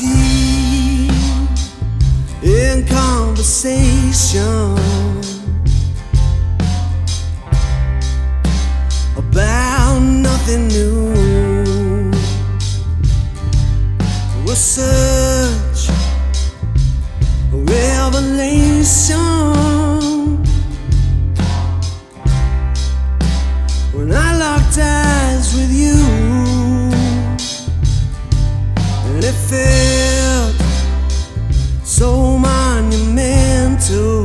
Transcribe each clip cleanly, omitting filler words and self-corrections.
deep in conversation about nothing new. We're such a revelation when I locked eyes with you, and it felt so monumental,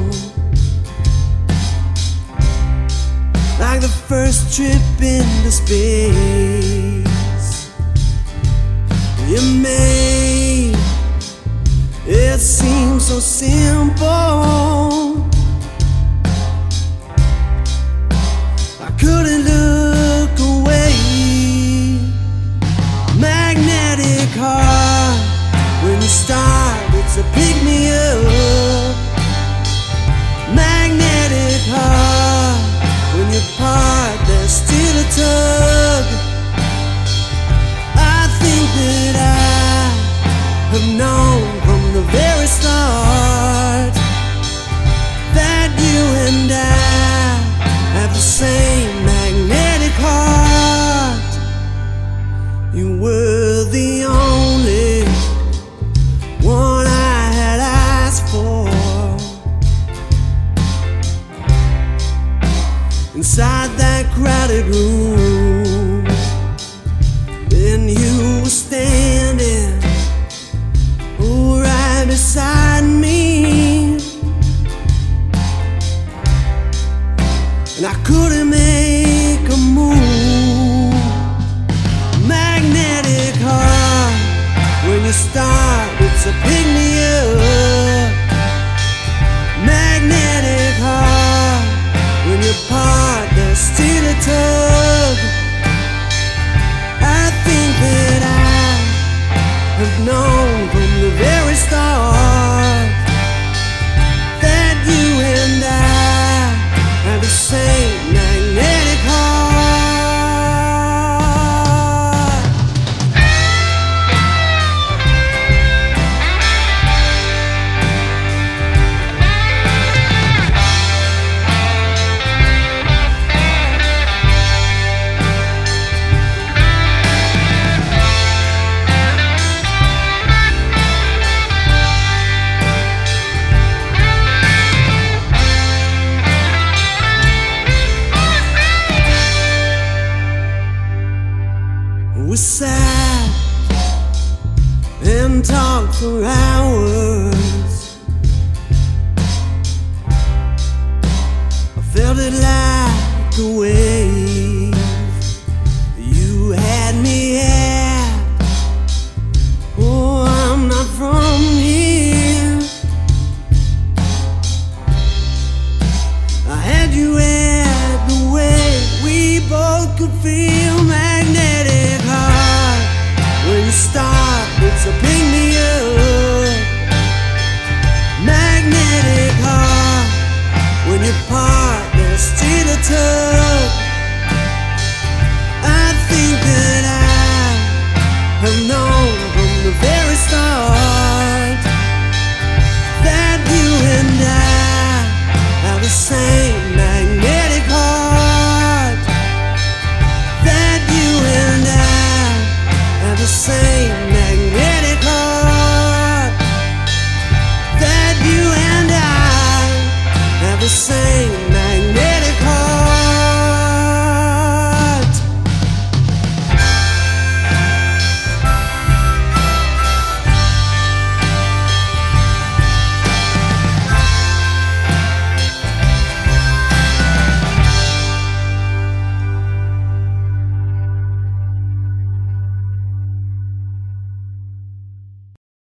like the first trip into space. You made it seem so simple. I couldn't look away. Magnetic heart, when you start, it's a pick me up. Magnetic heart, when you part, there's still a tug. I think that I have known from the very start that you and I have the same magnetic heart. You were the only one I had asked for. Inside that crowded room, then you were standing right beside me, and I couldn't make a move. Magnetic heart, when you start, it's a pick me up. Magnetic heart, when you part, there's still a tug. I think that I have known from the very start that you and I have the same magnetic heart. We sat and talked for hours. I felt it like a wave. You had me at, oh, I'm not from here. I had you at the way we both could feel. Magnetic heart, when you start, it's a pick me up. Magnetic heart, when you part, there's still a tug. I think that I have known from the very start